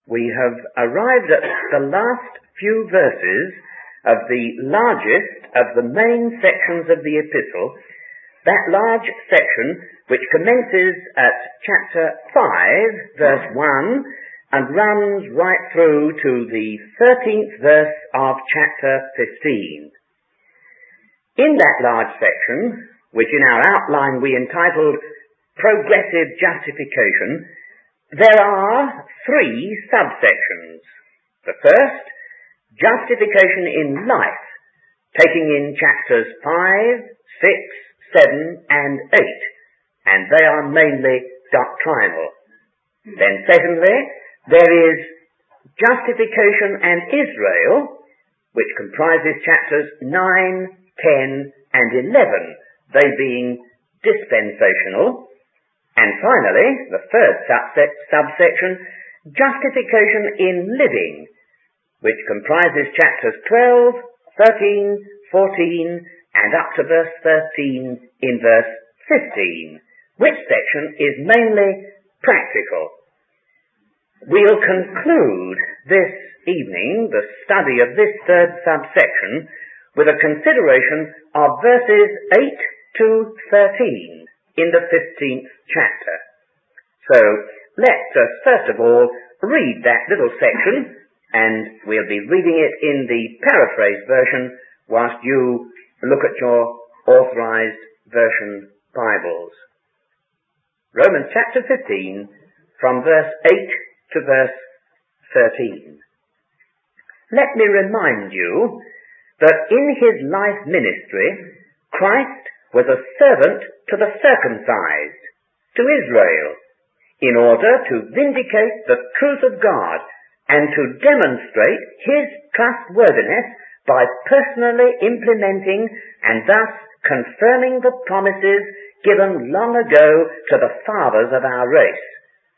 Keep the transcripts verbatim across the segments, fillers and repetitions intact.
We have arrived at the last few verses of the largest of the main sections of the epistle, that large section which commences at chapter five, verse one, and runs right through to the thirteenth verse of chapter fifteen. In that large section, which in our outline we entitled Progressive Justification, there are three subsections. The first, justification in life, taking in chapters five, six, seven, and eight, and they are mainly doctrinal. Then secondly, there is justification and Israel, which comprises chapters nine, ten, and eleven, they being dispensational. And finally, the third subsection, justification in living, which comprises chapters twelve, thirteen, fourteen, and up to verse thirteen in verse fifteen, which section is mainly practical. We'll conclude this evening the study of this third subsection with a consideration of verses eight to thirteen in the fifteenth chapter. So, let us first of all read that little section, and we'll be reading it in the paraphrased version whilst you look at your authorized version Bibles. Romans chapter fifteen, from verse eight to verse thirteen. Let me remind you that in his life ministry, Christ was a servant to the circumcised, to Israel, in order to vindicate the truth of God and to demonstrate his trustworthiness by personally implementing and thus confirming the promises given long ago to the fathers of our race.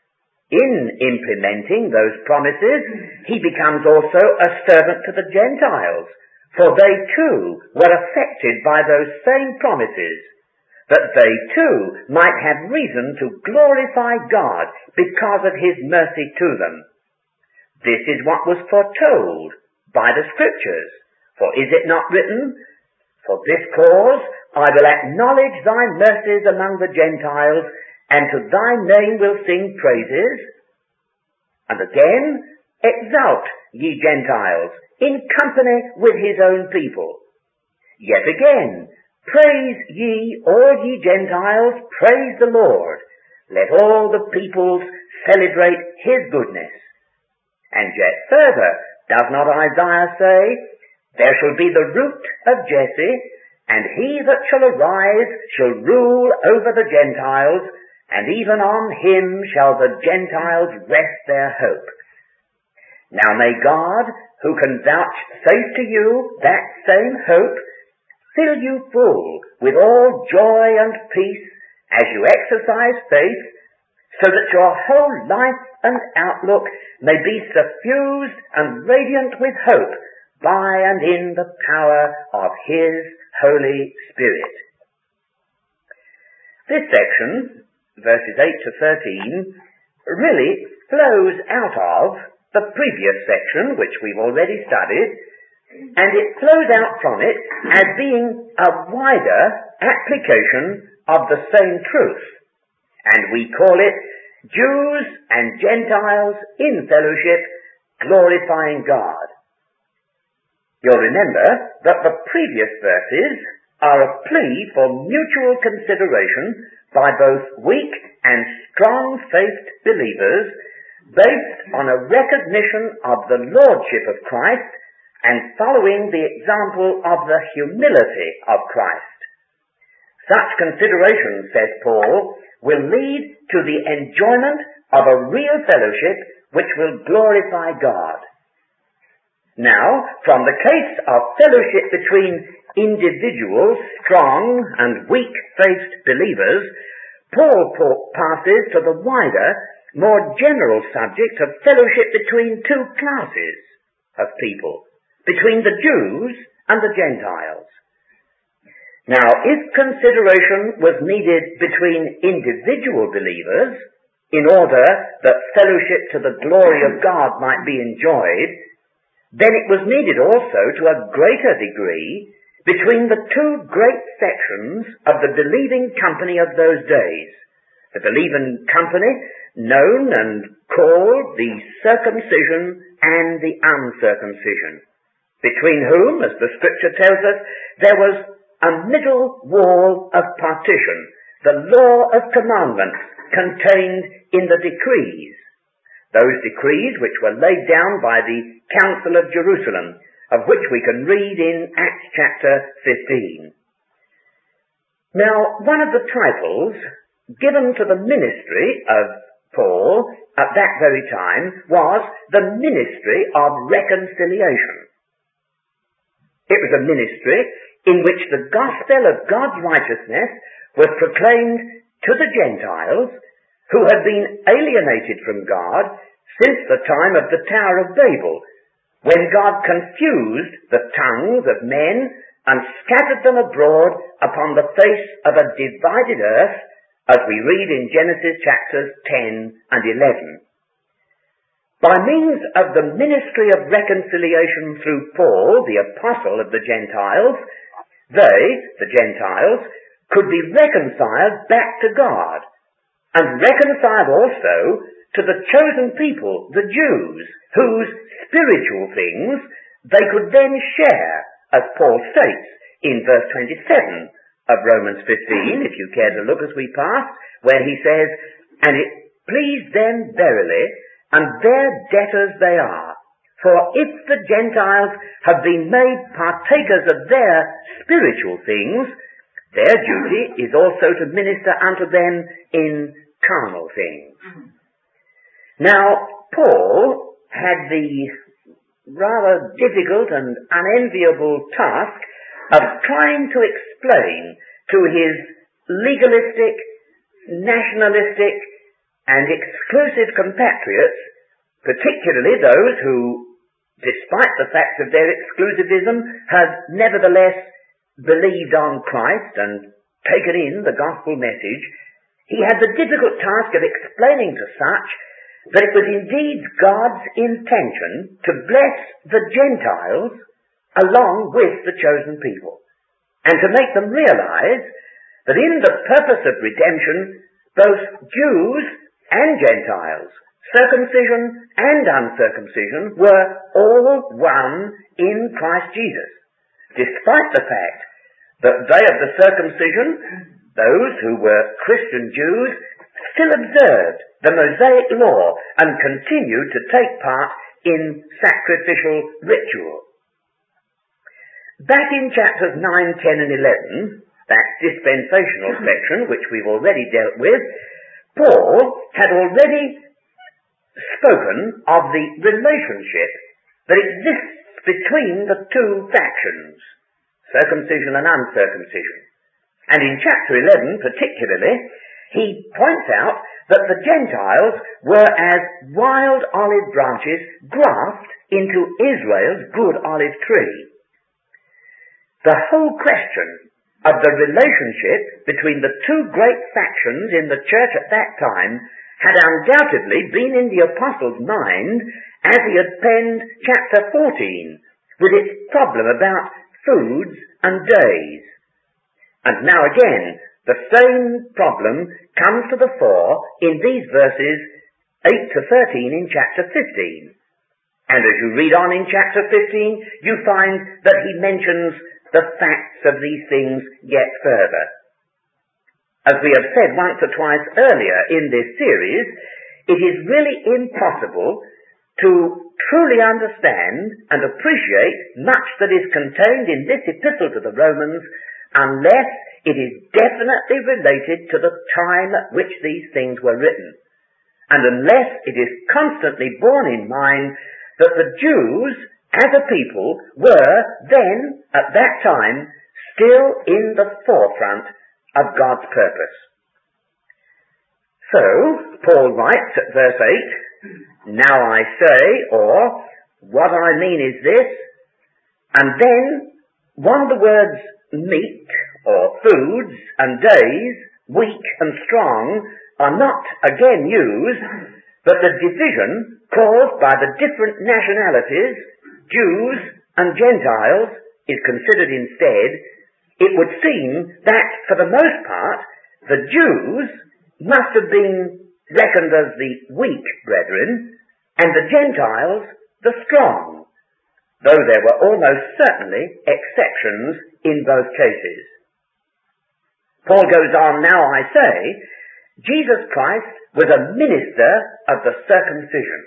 In implementing those promises, he becomes also a servant to the Gentiles, for they too were affected by those same promises, that they too might have reason to glorify God because of his mercy to them. This is what was foretold by the Scriptures. For is it not written, "For this cause I will acknowledge thy mercies among the Gentiles, and to thy name will sing praises"? And again, "Exult, ye Gentiles, in company with his own people." Yet again, "Praise ye, all ye Gentiles, praise the Lord. Let all the peoples celebrate his goodness." And yet further, does not Isaiah say, "There shall be the root of Jesse, and he that shall arise shall rule over the Gentiles, and even on him shall the Gentiles rest their hope." Now may God, who can vouchsafe to you that same hope, fill you full with all joy and peace as you exercise faith, so that your whole life and outlook may be suffused and radiant with hope by and in the power of his Holy Spirit. This section, verses eight to thirteen, really flows out of the previous section, which we've already studied, and it flows out from it as being a wider application of the same truth. And we call it Jews and Gentiles in fellowship, glorifying God. You'll remember that the previous verses are a plea for mutual consideration by both weak and strong-faithed believers, based on a recognition of the lordship of Christ and following the example of the humility of Christ. Such consideration, says Paul, will lead to the enjoyment of a real fellowship which will glorify God. Now, from the case of fellowship between individual, strong and weak-faced believers, Paul passes to the wider, more general subject of fellowship between two classes of people, between the Jews and the Gentiles. Now, if consideration was needed between individual believers, in order that fellowship to the glory of God might be enjoyed, then it was needed also to a greater degree between the two great sections of the believing company of those days. The believing company known and called the circumcision and the uncircumcision, between whom, as the scripture tells us, there was a middle wall of partition, the law of commandments contained in the decrees, those decrees which were laid down by the Council of Jerusalem, of which we can read in Acts chapter fifteen. Now, one of the titles given to the ministry of Paul at that very time was the ministry of reconciliation. It was a ministry in which the gospel of God's righteousness was proclaimed to the Gentiles who had been alienated from God since the time of the Tower of Babel, when God confused the tongues of men and scattered them abroad upon the face of a divided earth, as we read in Genesis chapters ten and eleven. By means of the ministry of reconciliation through Paul, the apostle of the Gentiles, they, the Gentiles, could be reconciled back to God, and reconciled also to the chosen people, the Jews, whose spiritual things they could then share, as Paul states in verse twenty-seven of Romans fifteen, if you care to look as we pass, where he says, "And it pleased them verily, and their debtors they are. For if the Gentiles have been made partakers of their spiritual things, their duty is also to minister unto them in carnal things." Mm-hmm. Now, Paul had the rather difficult and unenviable task of trying to explain to his legalistic, nationalistic, and exclusive compatriots, particularly those who, despite the fact of their exclusivism, had nevertheless believed on Christ and taken in the gospel message, he had the difficult task of explaining to such that it was indeed God's intention to bless the Gentiles along with the chosen people, and to make them realize that in the purpose of redemption, both Jews and Gentiles, circumcision and uncircumcision, were all one in Christ Jesus, despite the fact that they of the circumcision, those who were Christian Jews, still observed the Mosaic law and continued to take part in sacrificial ritual. Back in chapters nine, ten and eleven, that dispensational section which we've already dealt with, Paul had already spoken of the relationship that exists between the two factions, circumcision and uncircumcision. And in chapter eleven particularly, he points out that the Gentiles were as wild olive branches grafted into Israel's good olive tree. The whole question of the relationship between the two great factions in the church at that time had undoubtedly been in the apostle's mind as he had penned chapter fourteen, with its problem about foods and days. And now again, the same problem comes to the fore in these verses eight to thirteen in chapter fifteen. And as you read on in chapter fifteen, you find that he mentions the facts of these things yet further. As we have said once or twice earlier in this series, it is really impossible to truly understand and appreciate much that is contained in this epistle to the Romans unless it is definitely related to the time at which these things were written, and unless it is constantly borne in mind that the Jews as a people were then, at that time, still in the forefront of God's purpose. So, Paul writes at verse eight, "Now I say," or, "what I mean is this," and then one of the words meat, or foods, and days, weak and strong, are not again used, but the division caused by the different nationalities, Jews and Gentiles, is considered instead, it would seem that, for the most part, the Jews must have been reckoned as the weak brethren, and the Gentiles the strong, though there were almost certainly exceptions in both cases. Paul goes on, now I say, Jesus Christ was a minister of the circumcision,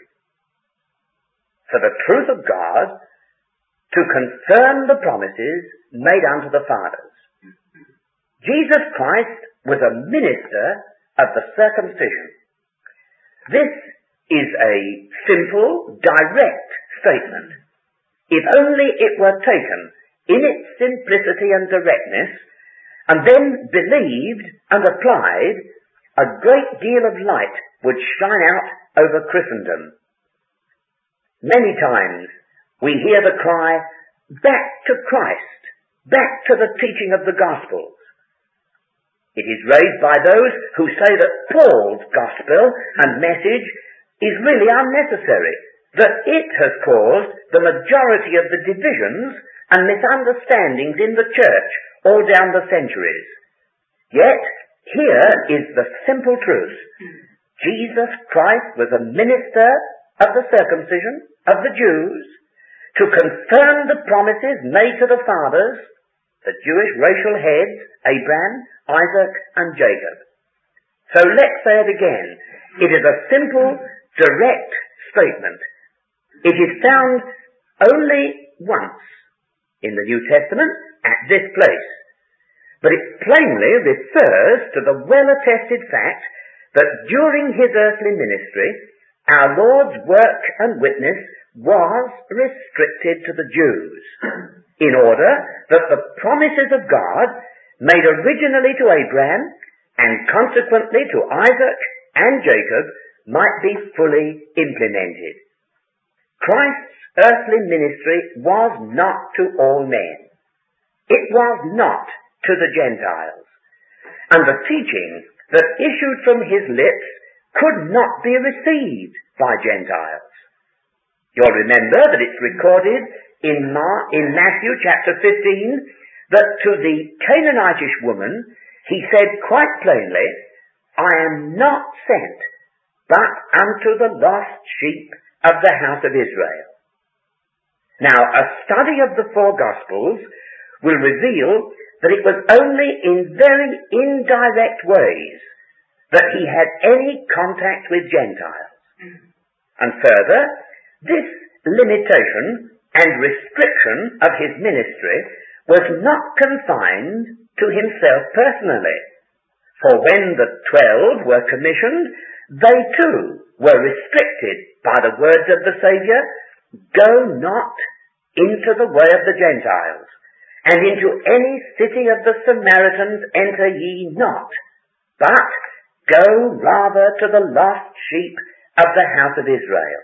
for the truth of God, to confirm the promises made unto the fathers. Jesus Christ was a minister of the circumcision. This is a simple, direct statement. If only it were taken in its simplicity and directness, and then believed and applied, a great deal of light would shine out over Christendom. Many times we hear the cry, back to Christ, back to the teaching of the Gospels. It is raised by those who say that Paul's gospel and message is really unnecessary, that it has caused the majority of the divisions and misunderstandings in the church all down the centuries. Yet, here is the simple truth. Jesus Christ was a minister of the circumcision of the Jews to confirm the promises made to the fathers, the Jewish racial heads, Abraham, Isaac, and Jacob. So let's say it again. It is a simple, direct statement. It is found only once in the New Testament at this place. But it plainly refers to the well-attested fact that during his earthly ministry, our Lord's work and witness was restricted to the Jews, in order that the promises of God made originally to Abraham and consequently to Isaac and Jacob might be fully implemented. Christ's earthly ministry was not to all men. It was not to the Gentiles. And the teaching that issued from his lips could not be received by Gentiles. You'll remember that it's recorded in, Ma- in Matthew chapter fifteen that to the Canaanitish woman he said quite plainly, I am not sent but unto the lost sheep of the house of Israel. Now, a study of the four Gospels will reveal that it was only in very indirect ways that he had any contact with Gentiles. And further, this limitation and restriction of his ministry was not confined to himself personally, for when the twelve were commissioned, they too were restricted by the words of the Saviour, go not into the way of the Gentiles, and into any city of the Samaritans enter ye not, but go rather to the lost sheep of the house of Israel.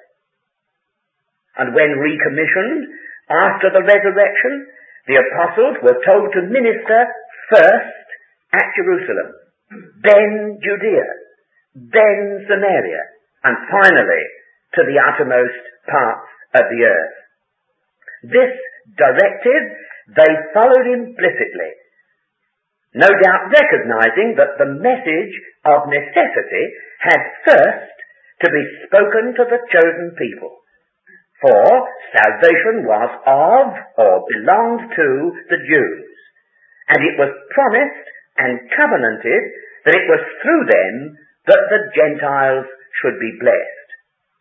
And when recommissioned after the resurrection, the apostles were told to minister first at Jerusalem, then Judea, then Samaria, and finally to the uttermost parts of the earth. This directive they followed implicitly, no doubt recognizing that the message of necessity had first to be spoken to the chosen people. For salvation was of or belonged to the Jews, and it was promised and covenanted that it was through them that the Gentiles should be blessed.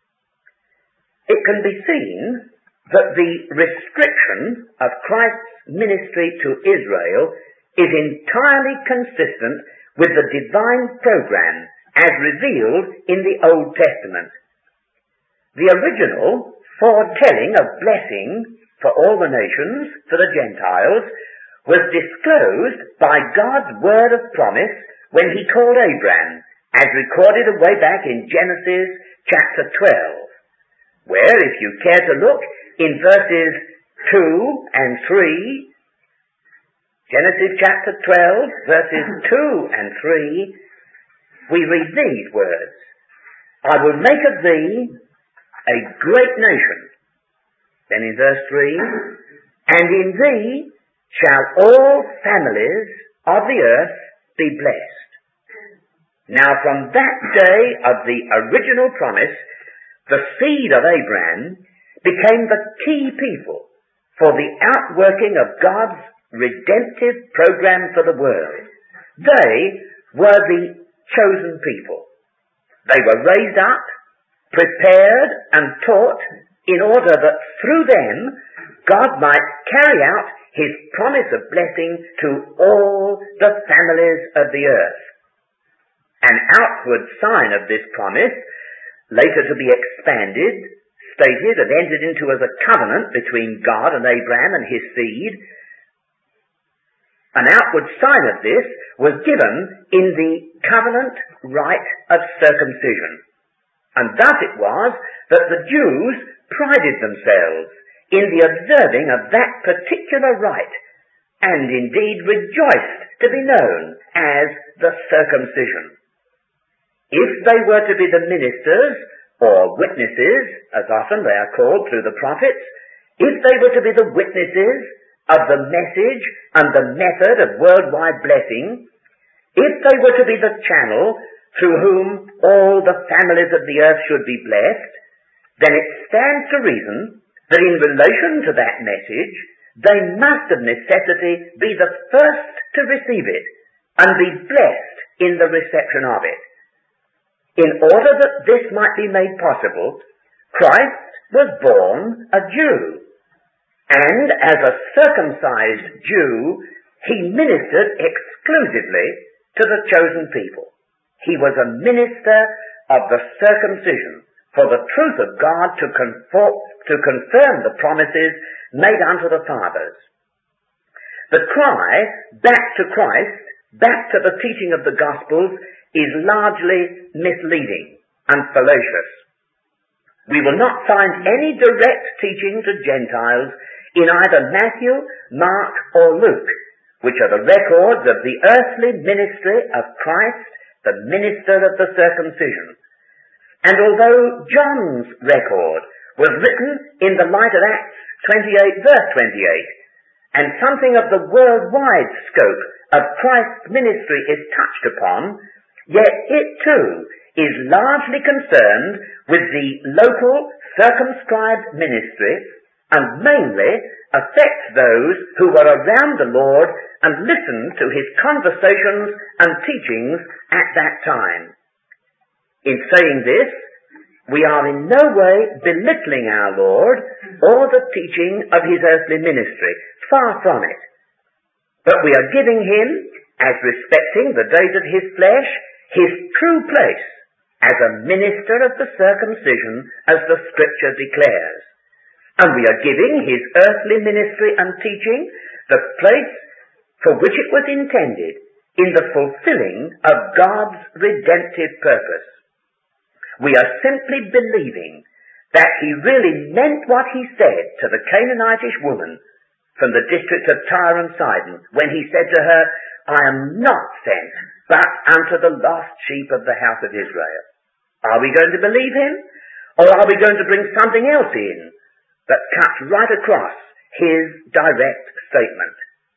It can be seen that the restriction of Christ's ministry to Israel is entirely consistent with the divine program as revealed in the Old Testament. The original foretelling of blessing for all the nations, for the Gentiles, was disclosed by God's word of promise when he called Abraham, as recorded away back in Genesis chapter twelve, where, if you care to look, in verses two and three, Genesis chapter twelve, verses two and three, we read these words, I will make of thee a great nation. Then in verse three, and in thee shall all families of the earth be blessed. Now from that day of the original promise, the seed of Abraham became the key people for the outworking of God's redemptive program for the world. They were the chosen people. They were raised up, prepared and taught in order that through them God might carry out his promise of blessing to all the families of the earth. An outward sign of this promise, later to be expanded, stated and entered into as a covenant between God and Abraham and his seed, an outward sign of this was given in the covenant rite of circumcision. And thus it was that the Jews prided themselves in the observing of that particular rite, and indeed rejoiced to be known as the circumcision. If they were to be the ministers, or witnesses, as often they are called through the prophets, if they were to be the witnesses of the message and the method of worldwide blessing, if they were to be the channel through whom all the families of the earth should be blessed, then it stands to reason that in relation to that message, they must of necessity be the first to receive it and be blessed in the reception of it. In order that this might be made possible, Christ was born a Jew, and as a circumcised Jew, he ministered exclusively to the chosen people. He was a minister of the circumcision for the truth of God to, conform, to confirm the promises made unto the fathers. The cry back to Christ, back to the teaching of the Gospels, is largely misleading and fallacious. We will not find any direct teaching to Gentiles in either Matthew, Mark, or Luke, which are the records of the earthly ministry of Christ, the minister of the circumcision. And although John's record was written in the light of Acts twenty-eight, verse twenty-eight, and something of the worldwide scope of Christ's ministry is touched upon, yet it too is largely concerned with the local circumscribed ministry and mainly affects those who were around the Lord and listened to his conversations and teachings at that time. In saying this, we are in no way belittling our Lord or the teaching of his earthly ministry. Far from it. But we are giving him, as respecting the days of his flesh, his true place as a minister of the circumcision, as the Scripture declares. And we are giving his earthly ministry and teaching the place for which it was intended in the fulfilling of God's redemptive purpose. We are simply believing that he really meant what he said to the Canaanitish woman from the district of Tyre and Sidon when he said to her, I am not sent but unto the lost sheep of the house of Israel. Are we going to believe him? Or are we going to bring something else in that cuts right across his direct statement?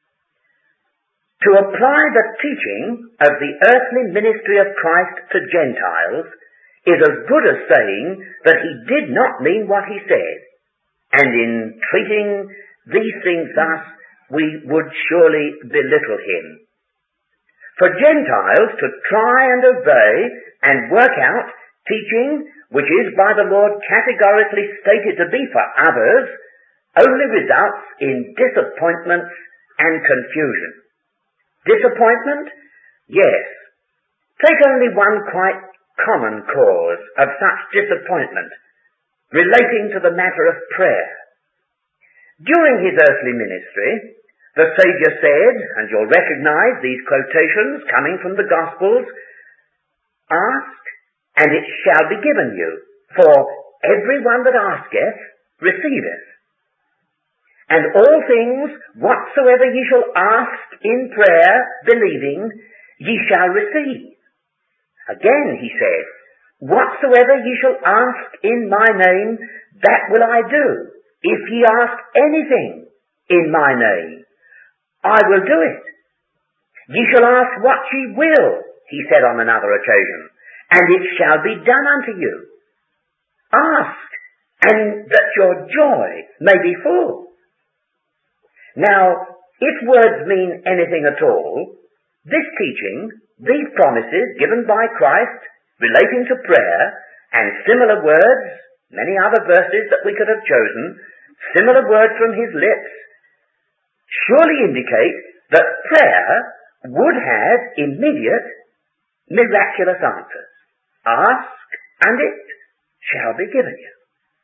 To apply the teaching of the earthly ministry of Christ to Gentiles is as good as saying that he did not mean what he said. And in treating these things thus, we would surely belittle him. For Gentiles to try and obey and work out teaching which is by the Lord categorically stated to be for others only results in disappointments and confusion. Disappointment? Yes. Take only one quite common cause of such disappointment relating to the matter of prayer. During his earthly ministry, the Saviour said, and you'll recognize these quotations coming from the Gospels, ask, and it shall be given you, for every one that asketh receiveth. And all things whatsoever ye shall ask in prayer, believing, ye shall receive. Again he said, whatsoever ye shall ask in my name, that will I do. If ye ask anything in my name, I will do it. Ye shall ask what ye will, he said on another occasion, and it shall be done unto you. Ask, and that your joy may be full. Now, if words mean anything at all, this teaching, these promises given by Christ relating to prayer, and similar words, many other verses that we could have chosen, similar words from his lips, surely indicate that prayer would have immediate, miraculous answers. Ask, and it shall be given you.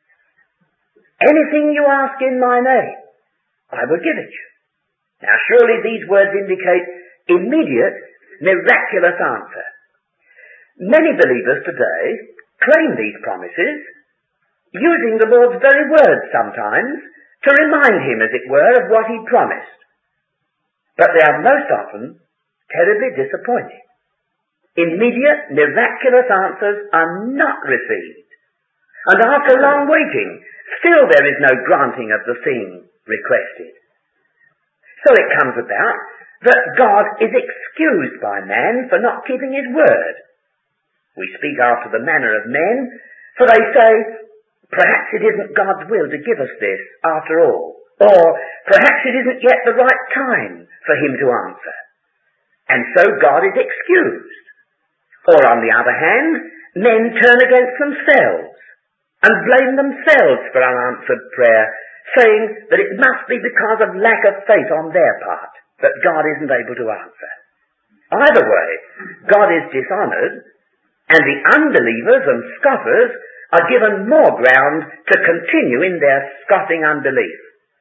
Anything you ask in my name, I will give it you. Now surely these words indicate immediate, miraculous answer. Many believers today claim these promises, using the Lord's very words sometimes to remind him, as it were, of what he promised. But they are most often terribly disappointing. Immediate, miraculous answers are not received. And after long waiting, still there is no granting of the thing requested. So it comes about that God is excused by man for not keeping his word. We speak after the manner of men, for they say, perhaps it isn't God's will to give us this after all, or perhaps it isn't yet the right time for him to answer. And so God is excused. Or on the other hand, men turn against themselves and blame themselves for unanswered prayer, saying that it must be because of lack of faith on their part that God isn't able to answer. Either way, God is dishonoured, and the unbelievers and scoffers are given more ground to continue in their scoffing unbelief.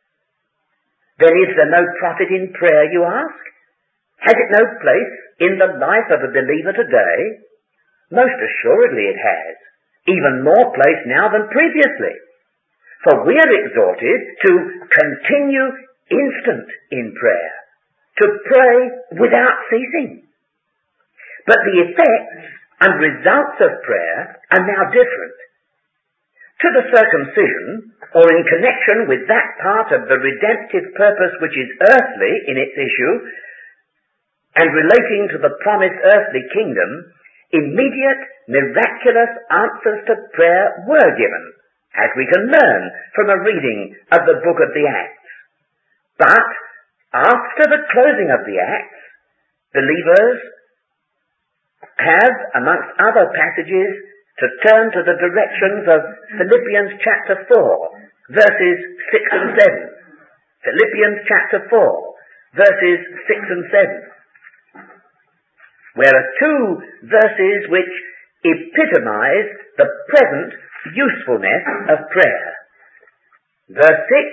Then is there no profit in prayer, you ask? Has it no place in the life of a believer today? Most assuredly it has. Even more place now than previously. For we are exhorted to continue instant in prayer, to pray without ceasing. But the effects and results of prayer are now different. To the circumcision, or in connection with that part of the redemptive purpose which is earthly in its issue, and relating to the promised earthly kingdom, immediate, miraculous answers to prayer were given, as we can learn from a reading of the book of the Acts. But, after the closing of the Acts, believers have, amongst other passages, to turn to the directions of Philippians chapter four, verses six and seven. Philippians chapter four, verses six and seven. Where are two verses which epitomize the present usefulness of prayer. Verse six,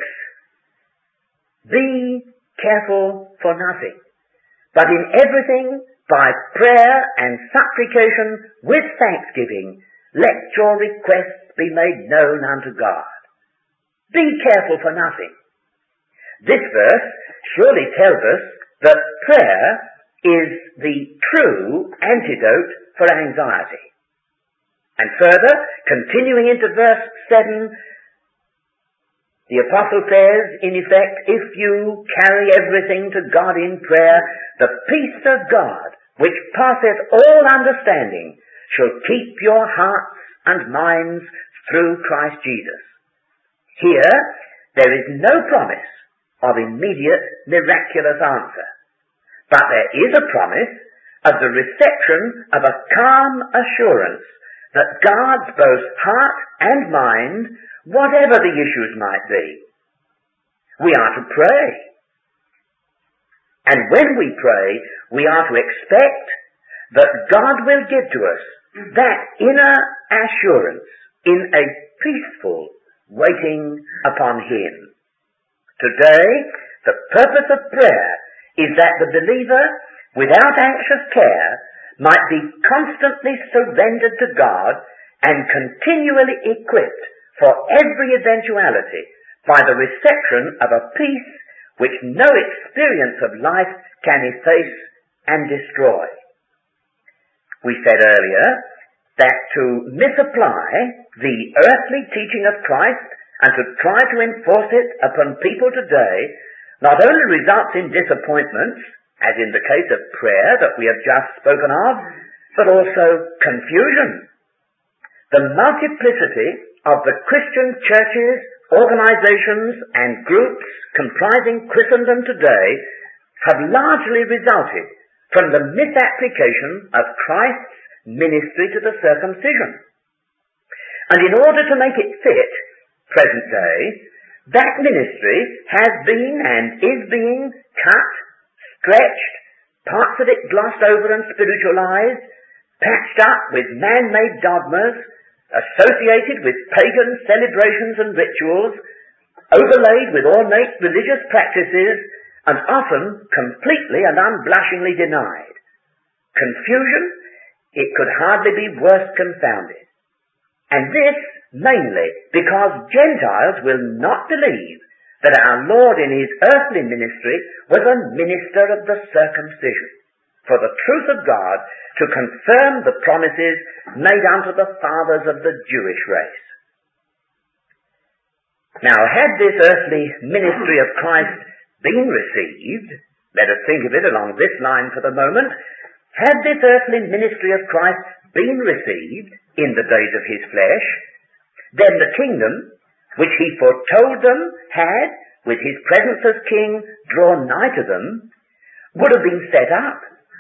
be careful for nothing, but in everything by prayer and supplication with thanksgiving, let your requests be made known unto God. Be careful for nothing. This verse surely tells us that prayer is the true antidote for anxiety. And further, continuing into verse seven, the apostle says, in effect, if you carry everything to God in prayer, the peace of God, which passeth all understanding, shall keep your hearts and minds through Christ Jesus. Here, there is no promise of immediate miraculous answer, but there is a promise of the reception of a calm assurance that guards both heart and mind, whatever the issues might be. We are to pray. And when we pray, we are to expect that God will give to us that inner assurance in a peaceful waiting upon Him. Today, the purpose of prayer is that the believer, without anxious care, might be constantly surrendered to God and continually equipped for every eventuality by the reception of a peace which no experience of life can efface and destroy. we said earlier that to misapply the earthly teaching of Christ and to try to enforce it upon people today not only results in disappointments, as in the case of prayer that we have just spoken of, but also confusion. The multiplicity of the Christian churches, organizations, and groups comprising Christendom today have largely resulted from the misapplication of Christ's ministry to the circumcision. And in order to make it fit present day, that ministry has been and is being cut, stretched, parts of it glossed over and spiritualized, patched up with man-made dogmas, associated with pagan celebrations and rituals, overlaid with ornate religious practices, and often completely and unblushingly denied. Confusion, it could hardly be worse confounded. And this mainly because Gentiles will not believe that our Lord in his earthly ministry was a minister of the circumcision, for the truth of God to confirm the promises made unto the fathers of the Jewish race. Now, had this earthly ministry of Christ been received, let us think of it along this line for the moment, had this earthly ministry of Christ been received in the days of his flesh, then the kingdom, which he foretold them had, with his presence as king, drawn nigh to them, would have been set up.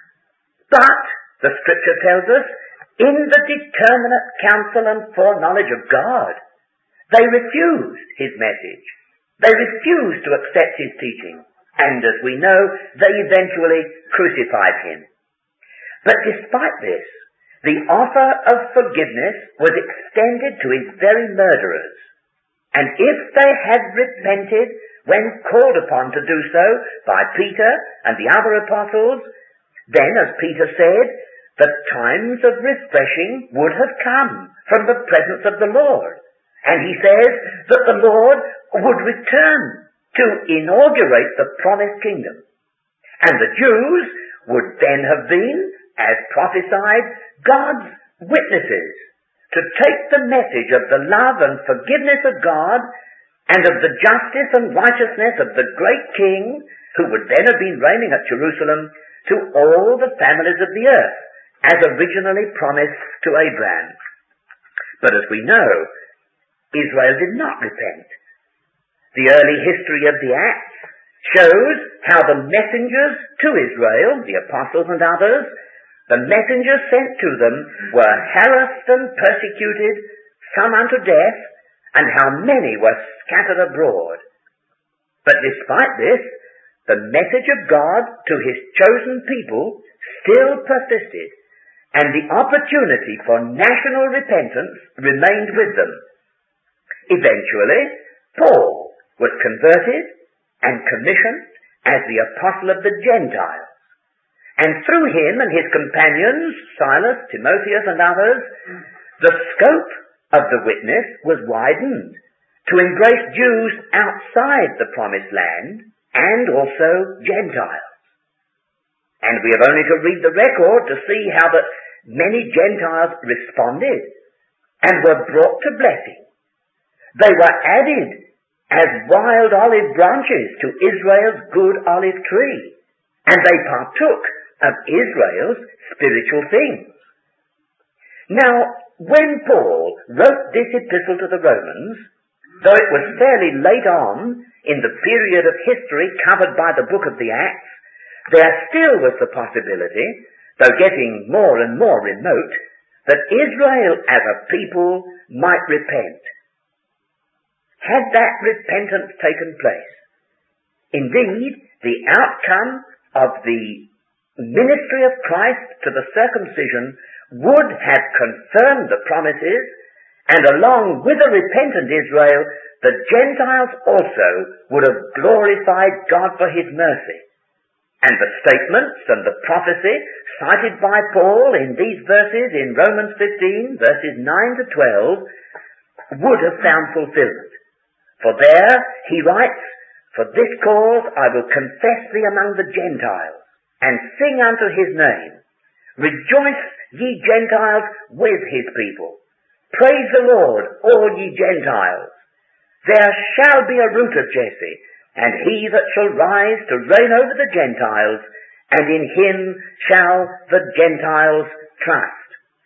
But, the scripture tells us, in the determinate counsel and foreknowledge of God, they refused his message. They refused to accept his teaching. And as we know, they eventually crucified him. But despite this, the offer of forgiveness was extended to his very murderers. And if they had repented when called upon to do so by Peter and the other apostles, then, as Peter said, the times of refreshing would have come from the presence of the Lord. And he says that the Lord would return to inaugurate the promised kingdom. And the Jews would then have been, as prophesied, God's witnesses to take the message of the love and forgiveness of God and of the justice and righteousness of the great King, who would then have been reigning at Jerusalem, to all the families of the earth, as originally promised to Abraham. But as we know, Israel did not repent. The early history of the Acts shows how the messengers to Israel, the apostles and others, the messengers sent to them were harassed and persecuted, some unto death, and how many were scattered abroad. But despite this, the message of God to his chosen people still persisted, and the opportunity for national repentance remained with them. Eventually, Paul was converted and commissioned as the apostle of the Gentiles. And through him and his companions, Silas, Timotheus, and others, the scope of the witness was widened to embrace Jews outside the promised land and also Gentiles. And we have only to read the record to see how that many Gentiles responded and were brought to blessing. They were added as wild olive branches to Israel's good olive tree, and they partook of Israel's spiritual things. Now, when Paul wrote this epistle to the Romans, though it was fairly late on in the period of history covered by the book of the Acts, there still was the possibility, though getting more and more remote, that Israel as a people might repent. Had that repentance taken place, indeed, the outcome of the ministry of Christ to the circumcision would have confirmed the promises, and along with a repentant Israel, the Gentiles also would have glorified God for his mercy. And the statements and the prophecy cited by Paul in these verses in Romans fifteen, verses nine to twelve, would have found fulfillment. For there he writes, "For this cause I will confess thee among the Gentiles, and sing unto his name. Rejoice ye Gentiles with his people. Praise the Lord, all ye Gentiles. There shall be a root of Jesse, and he that shall rise to reign over the Gentiles, and in him shall the Gentiles trust.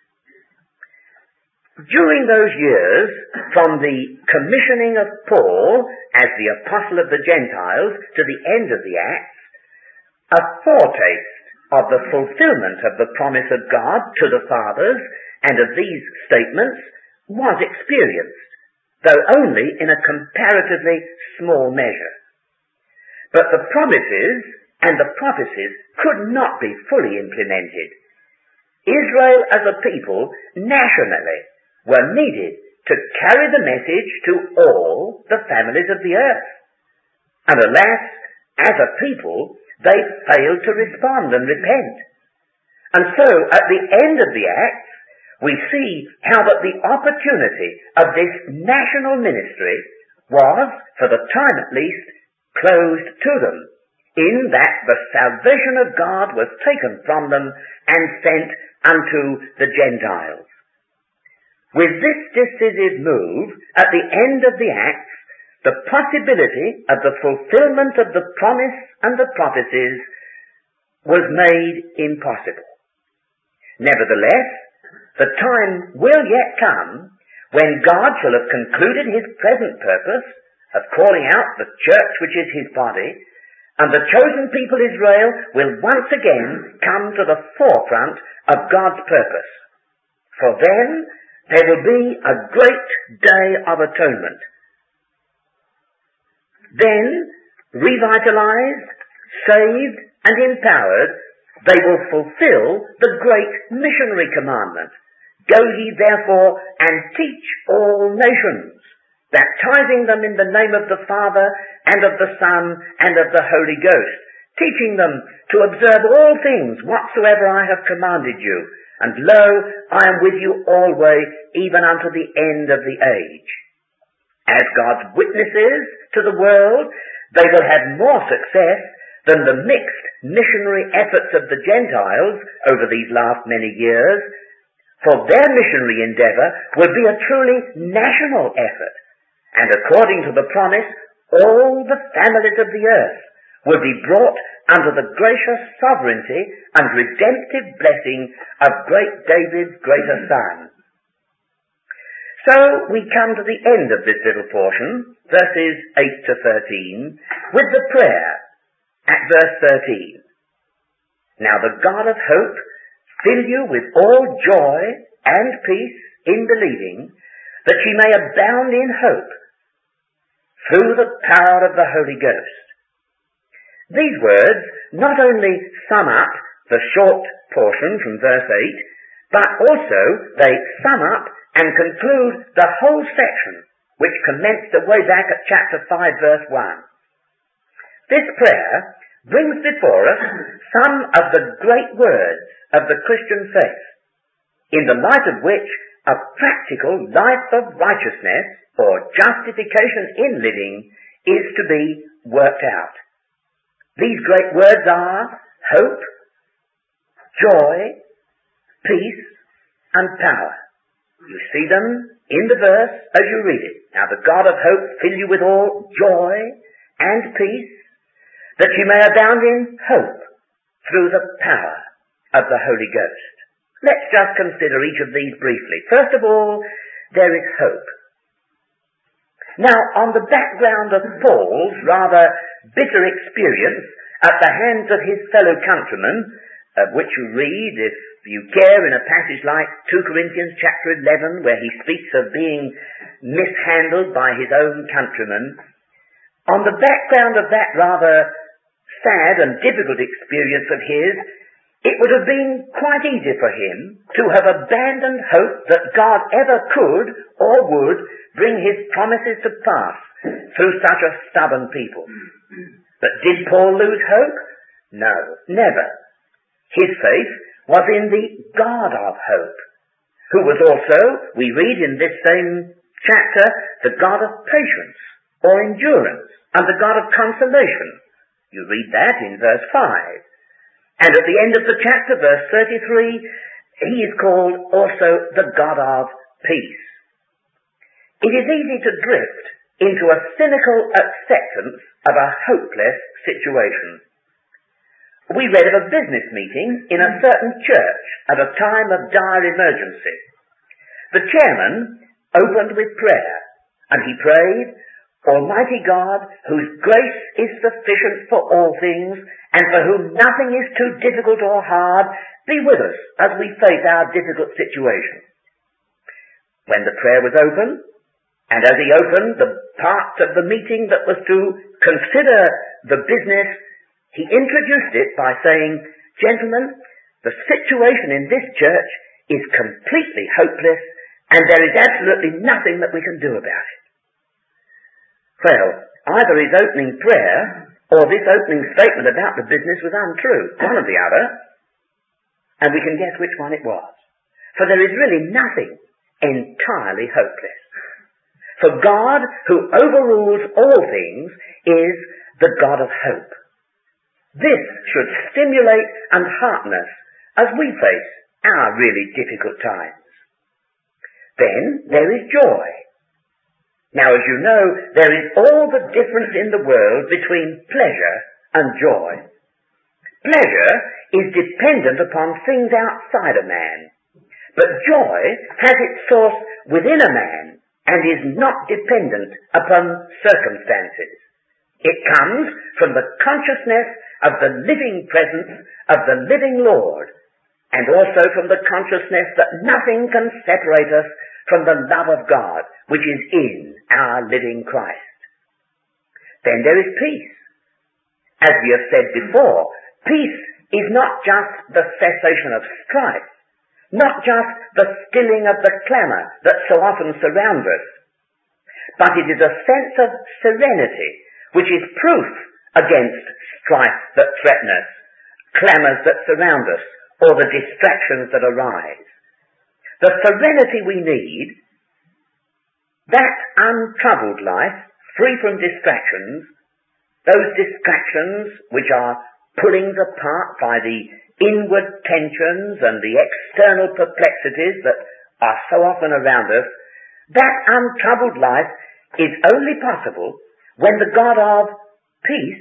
During those years, from the commissioning of Paul as the apostle of the Gentiles to the end of the Acts, a foretaste of the fulfillment of the promise of God to the fathers and of these statements was experienced, though only in a comparatively small measure. But the promises and the prophecies could not be fully implemented. Israel as a people, nationally, were needed to carry the message to all the families of the earth. And alas, as a people, they failed to respond and repent. And so, at the end of the Acts, we see how that the opportunity of this national ministry was, for the time at least, closed to them, in that the salvation of God was taken from them and sent unto the Gentiles. With this decisive move, at the end of the Acts, the possibility of the fulfillment of the promise and the prophecies was made impossible. Nevertheless, the time will yet come when God shall have concluded his present purpose of calling out the church which is his body, and the chosen people Israel will once again come to the forefront of God's purpose. For then there will be a great day of atonement. Then, revitalized, saved, and empowered, they will fulfill the great missionary commandment. Go ye therefore and teach all nations, baptizing them in the name of the Father and of the Son and of the Holy Ghost, teaching them to observe all things whatsoever I have commanded you. And lo, I am with you always, even unto the end of the age. As God's witnesses to the world, they will have more success than the mixed missionary efforts of the Gentiles over these last many years, for their missionary endeavor will be a truly national effort. And according to the promise, all the families of the earth will be brought under the gracious sovereignty and redemptive blessing of great David's greater son. So we come to the end of this little portion, verses eight to thirteen, with the prayer at verse thirteen. Now the God of hope fill you with all joy and peace in believing, that ye may abound in hope through the power of the Holy Ghost. These words not only sum up the short portion from verse eight, but also they sum up and conclude the whole section, which commenced away back at chapter five, verse one. This prayer brings before us some of the great words of the Christian faith, in the light of which a practical life of righteousness or justification in living is to be worked out. These great words are hope, joy, peace, and power. You see them in the verse as you read it. Now the God of hope fill you with all joy and peace, that you may abound in hope through the power of the Holy Ghost. Let's just consider each of these briefly. First of all, there is hope. Now, on the background of Paul's rather bitter experience at the hands of his fellow countrymen, of which you read, if you care, in a passage like two Corinthians chapter eleven, where he speaks of being mishandled by his own countrymen, on the background of that rather sad and difficult experience of his, it would have been quite easy for him to have abandoned hope that God ever could or would bring his promises to pass through such a stubborn people. But did Paul lose hope? No, never. His faith was in the God of hope, who was also, we read in this same chapter, the God of patience or endurance and the God of consolation. You read that in verse five. And at the end of the chapter, verse thirty-three, He is called also the God of peace. It is easy to drift into a cynical acceptance of a hopeless situation. We read of a business meeting in a certain church at a time of dire emergency. The chairman opened with prayer, and he prayed, "Almighty God, whose grace is sufficient for all things, and for whom nothing is too difficult or hard, be with us as we face our difficult situation." When the prayer was over, and as he opened the part of the meeting that was to consider the business, he introduced it by saying, "Gentlemen, the situation in this church is completely hopeless, and there is absolutely nothing that we can do about it." Well, either his opening prayer or this opening statement about the business was untrue, one or the other, and we can guess which one it was. For there is really nothing entirely hopeless. For God, who overrules all things, is the God of hope. This should stimulate and hearten us as we face our really difficult times. Then there is joy. Now, as you know, there is all the difference in the world between pleasure and joy. Pleasure is dependent upon things outside a man, but joy has its source within a man and is not dependent upon circumstances. It comes from the consciousness of the living presence of the living Lord, and also from the consciousness that nothing can separate us from the love of God, which is in our living Christ. Then there is peace. As we have said before, peace is not just the cessation of strife, not just the stilling of the clamour that so often surrounds us, but it is a sense of serenity, which is proof against strife that threaten us, clamours that surround us, or the distractions that arise. The serenity we need, that untroubled life, free from distractions, those distractions which are pullings apart by the inward tensions and the external perplexities that are so often around us, that untroubled life is only possible when the God of peace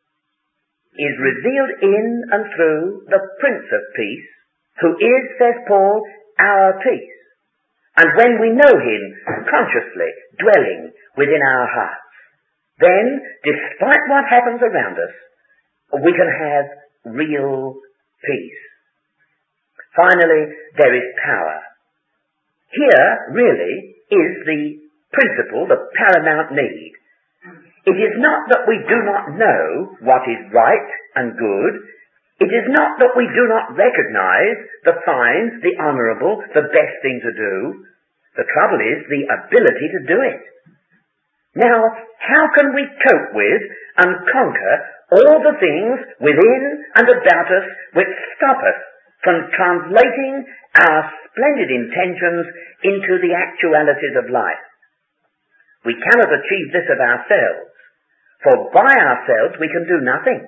is revealed in and through the Prince of Peace, who is, says Paul, our peace, and when we know him consciously dwelling within our hearts, then, despite what happens around us, we can have real peace. Finally, there is power. Here, really, is the principle, the paramount need. It is not that we do not know what is right and good. It is not that we do not recognize the fine, the honourable, the best thing to do. The trouble is the ability to do it. Now, how can we cope with and conquer all the things within and about us which stop us from translating our splendid intentions into the actualities of life? We cannot achieve this of ourselves, for by ourselves we can do nothing.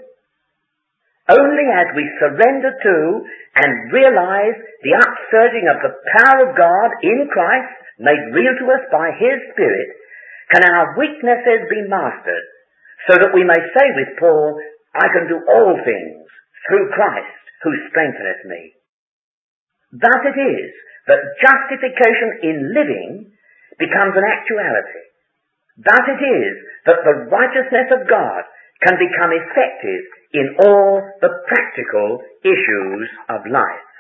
Only as we surrender to and realize the upsurging of the power of God in Christ, made real to us by His Spirit, can our weaknesses be mastered, so that we may say with Paul, "I can do all things through Christ who strengtheneth me." Thus it is that justification in living becomes an actuality. Thus it is that the righteousness of God can become effective in all the practical issues of life.